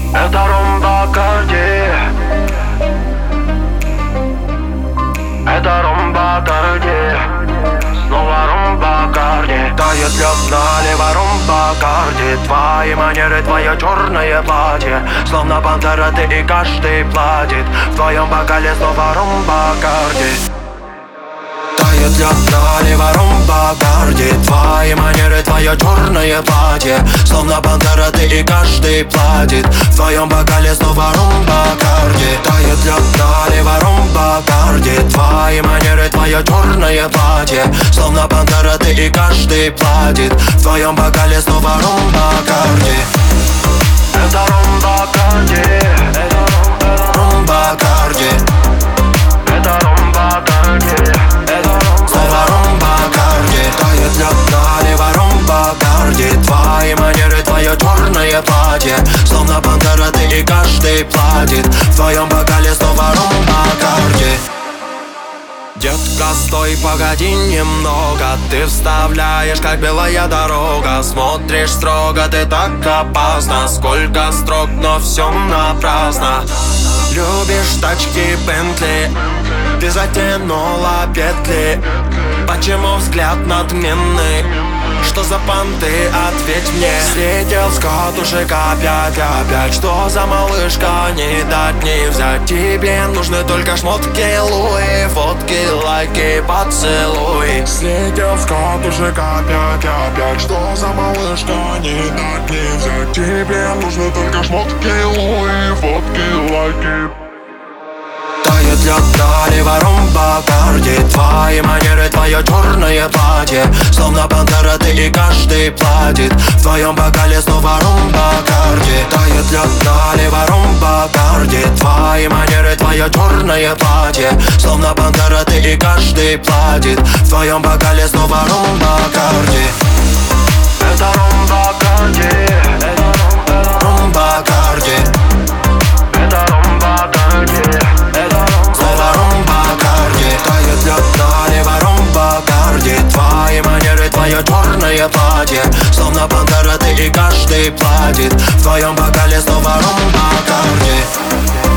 Это румба Карди. Это румба Карди. Снова румба Карди. Тает лед налево, румба Карди. Твои манеры, твое черное платье, словно пантера ты и каждый платит. В твоем бокале снова румба Карди. Тает лед налево, румба Карди. Твои манеры, твое черное платье, словно пантера ты и каждый платит. В твоем бокале снова румба Карди. Тает лед налево, румба Карди. Твои манеры, твое черное платье, словно пантера ты и каждый платит. В твоем бокале снова румба Карди. Это румба Карди. Румба Карди. Это румба Карди. Снова румба Карди. Тает лед налево, румба Карди. Твои манеры, твое черное платье, словно пантера ты и каждый платит. В твоем бокале снова румба Карди. Детка, стой, погоди немного. Ты вставляешь, как белая дорога. Смотришь строго, ты так опасна. Сколько строк, но все напрасно. Любишь тачки Бентли, ты затянула петли. Почему взгляд надменный? Что за понты, ответь мне. Слетел с катушек опять. Что за малышка, не дать не взять. Тебе нужны только шмотки Луи, фотки, лайки, поцелуй. Слетел с катушек опять. Что за малышка, не дать не взять. Тебе нужны только шмотки Луи, фотки, лайки. Тает лед налево, румба Карди. Твои манеры, твое черное платье, словно пантера ты и каждый платит. В твоем бокале снова румба Карди. Тает лед налево, румба Карди. Твои манеры, твое черное платье, словно пантера ты и каждый платит. В твоем бокале снова румба Карди. Это румба Карди. Румба Карди. Это румба Карди. Снова румба Карди. Тает лед налево, румба Карди. Твои манеры, твое черное платье, словно пантера ты и каждый платит. В твоем бокале снова румба Карди.